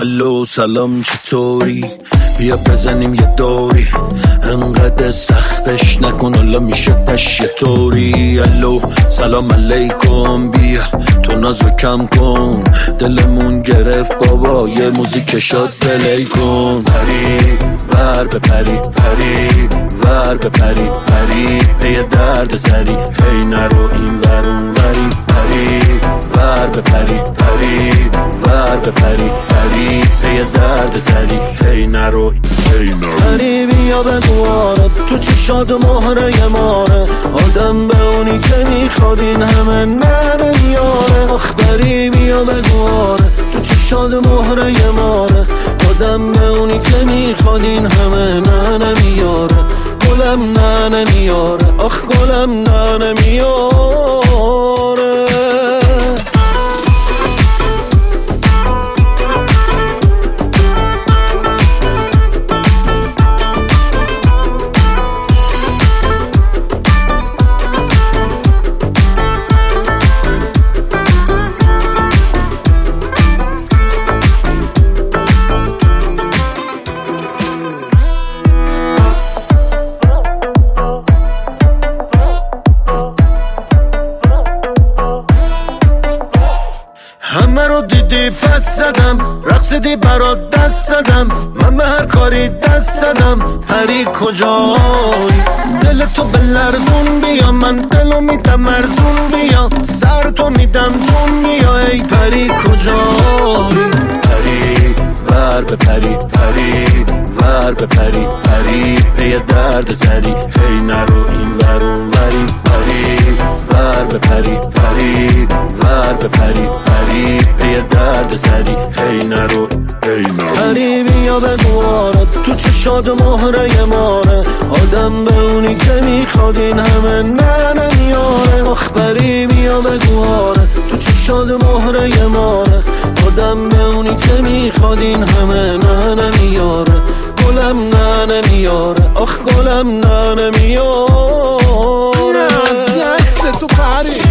الو سلام چطوری؟ بیا بزنیم یه دوری، انقدر سختش نکن حالا میشه تش یه طوری. الو سلام علیکم، بیا تو نازو کم کن، دلمون گرفت بابا یه موزیک شاد پلی کن. پری ور به پری، پری ور به پری، پری پی درد سری، هی نرو این ور اون وری. پری ور به پری، پری ور به پری، پری پی درد سری، هی نرو هی نرو. پری بیا بگواره تو چشات مهره ماره، آدم به اونی که میخواد این همه نمیاره. آخ پری بیا بگواره تو چشات مهره ماره، آدم به اونی که میخواد این همه نمیاره. گلم نمیاره، آخ گلم نمیاره. همه رو دیدی پس زدم، رقصیدی برات دست زدم، من به هر کاری دست زدم. پری کجایی؟ دل تو به لرزون بیا، من دلو میدم مرزون بیا، سر تو میدم جون بیا. ای پری کجایی؟ پری ور به پری، پری ور به پری، پری پی درد سری، هی نرو این ور اون وری. پری ور به پری، پری ور به پری، پری پی درد سری، هی نرو هی نرو. پری بیا بگواره تو چشات مهره ماره، آدم به اونی که میخواد این همه نمیاره. آخ پری بیا بگواره تو چشات مهره ماره، آدم به اونی که میخواد این همه نمیاره. گلم نمیاره، آخ گلم نمیاره. دست تو پری